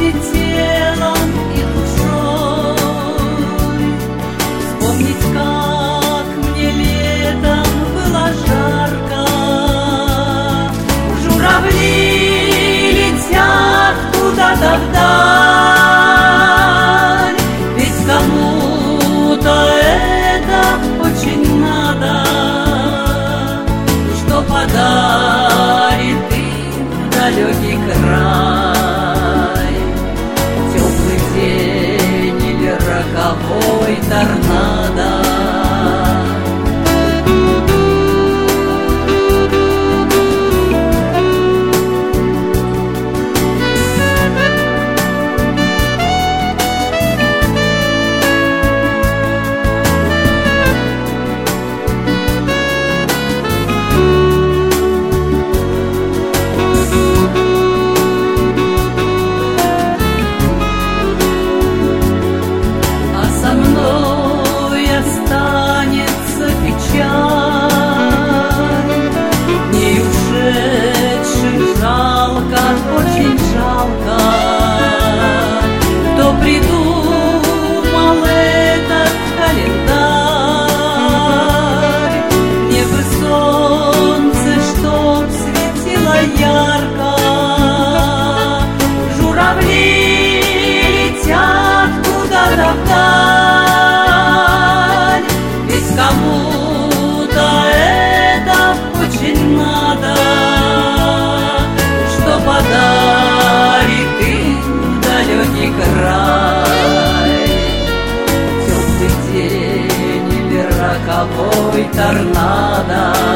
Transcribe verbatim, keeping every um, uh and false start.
и телом, и душой. Вспомнить, как мне летом было жарко. Журавли летят куда-то вдаль, ведь кому-то это очень надо, что подарит им далекий край. Теплый день или роковой торнадо. Очень жалко, кто придумал этот календарь. Мне бы солнце, чтоб светило ярко. Журавли летят куда-то вдаль, ведь кому-то это очень надо, подарит им далекий край. Теплый день или роковой торнадо.